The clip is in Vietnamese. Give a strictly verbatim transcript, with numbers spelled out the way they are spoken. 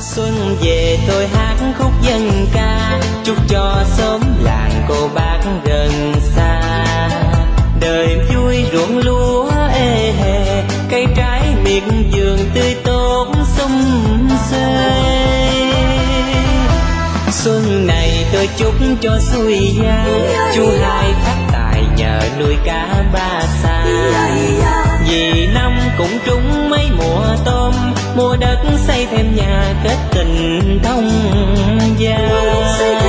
Xuân về tôi hát khúc dân ca, chúc cho xóm làng cô bác gần xa. Đời vui ruộng lúa ê hề, cây trái miệt vườn tươi tốt sum xuê. Xuân này tôi chúc cho xuôi gia, chú hai phát tài nhờ nuôi cá ba sa. Vì năm cũng trúng mấy mùa tôm, mua đất xây thêm nhà kết tình thông gia.